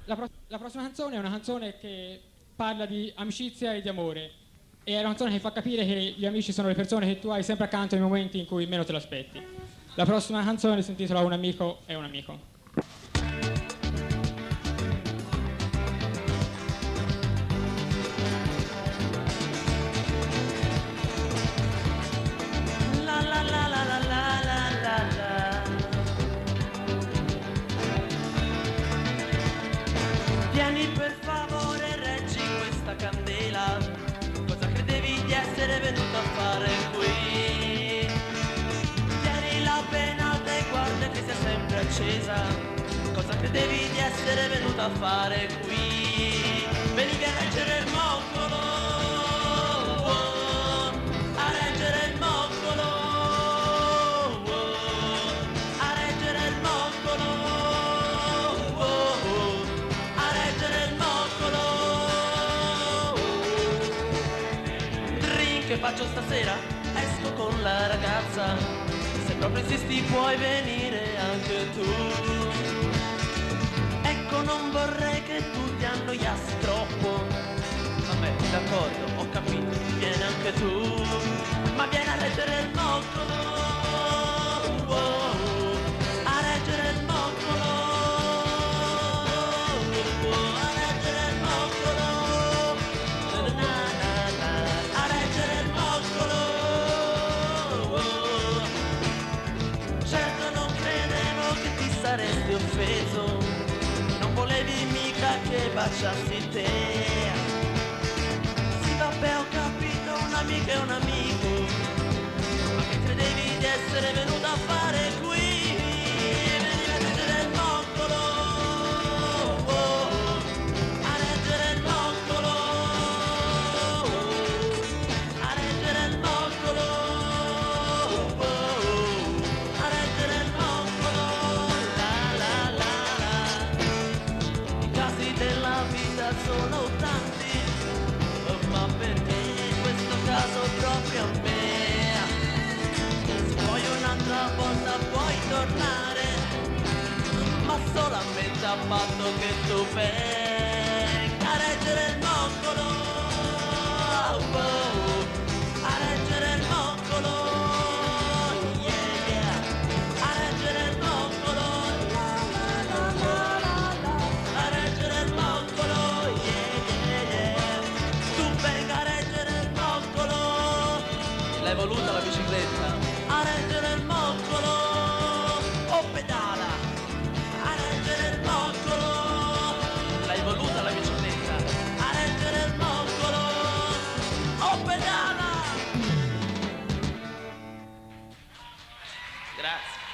La prossima canzone è una canzone che parla di amicizia e di amore. E è una canzone che fa capire che gli amici sono le persone che tu hai sempre accanto nei momenti in cui meno te l'aspetti. La prossima canzone si intitola Un amico è un amico. Vieni per favore, reggi questa candela. Cosa credevi di essere venuto a fare qui? Tienila ben alta e guarda che sia sempre accesa. Cosa credevi di essere venuto a fare qui? Venivi a reggere il moccolo, a reggere il moccolo, a reggere il moccolo, a reggere il moccolo. Drink che faccio stasera? Esco con la ragazza. Se proprio insisti puoi venire anche tu. Ecco, non vorrei che tu ti annoiassi troppo. Vabbè, d'accordo, ho capito, vieni anche tu. Ma vieni a reggere il moccolo, a reggere il moccolo, a reggere il moccolo, a reggere il moccolo. Certo non credevo che ti saresti offeso, non volevi mica che baciassi te. Sì vabbè, ho capito, un amico è un amico, ma che credevi di essere venuto a fare qui? Venivi a reggere il moccolo, a reggere il moccolo, a reggere il moccolo, a reggere il moccolo. La la la la. I casi della vita sono tanti, ma perché in questo caso proprio a me? Se vuoi un'altra volta puoi tornare, ma solamente a patto che tu venga a reggere il moccolo, a reggere il moccolo, yeah yeah, a reggere il moccolo, a reggere il moccolo, yeah yeah, tu venga a reggere il moccolo. L'hai voluta la bicicletta? A reggere il moccolo, o pedala, a reggere il moccolo. L'hai voluta la bicicletta? A reggere il moccolo, o pedala. Grazie.